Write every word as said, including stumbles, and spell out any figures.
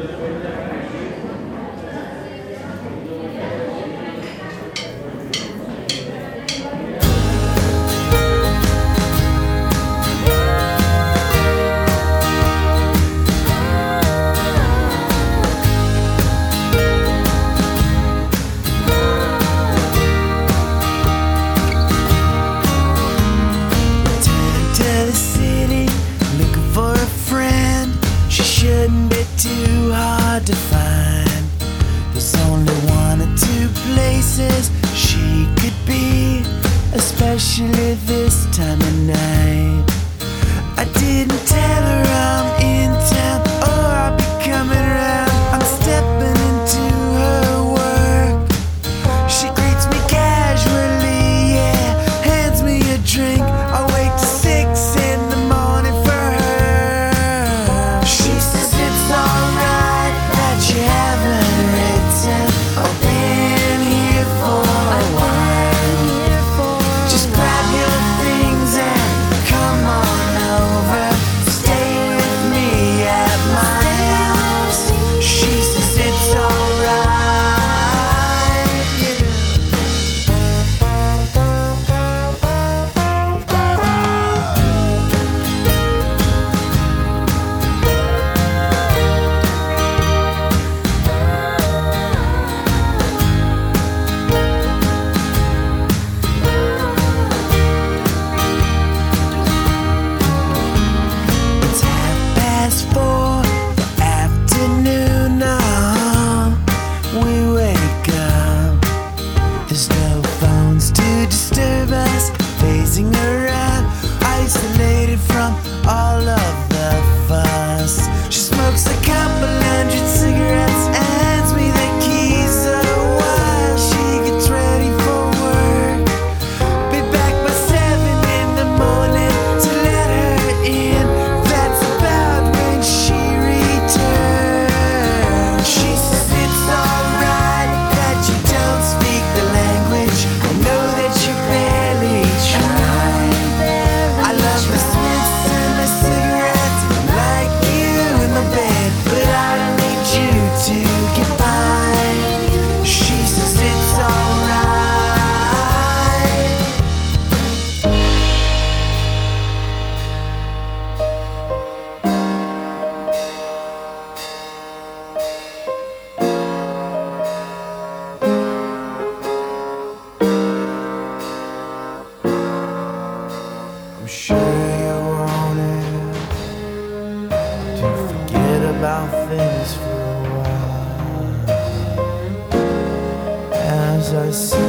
Shouldn't be too hard to find. There's only one or two places she could be, especially this time of night. I didn't tell her I'm in town or I'll be coming around. I'm stepping into her work. She greets me casually, yeah, hands me a drink. I wait till six in the morning for her. She says it's alright that you haven't written or been here for a while. Just grab your things and come on over. Stay with me at my house. She says it's alright. There's no phones to disturb us, phasing around, isolated from all of the fuss. She smokes a couple hundred cigarettes and hands me the keys of the while she gets ready for work. Be back by seven in the morning to let her in. That's about when she returns. She says it's alright that you don't speak the language. I know that you barely try. I love my Smiths and my cigarettes, like you in my bed, but I need you to get by. She says it's alright. I'm sure you want it to forget about things for a while. As I sit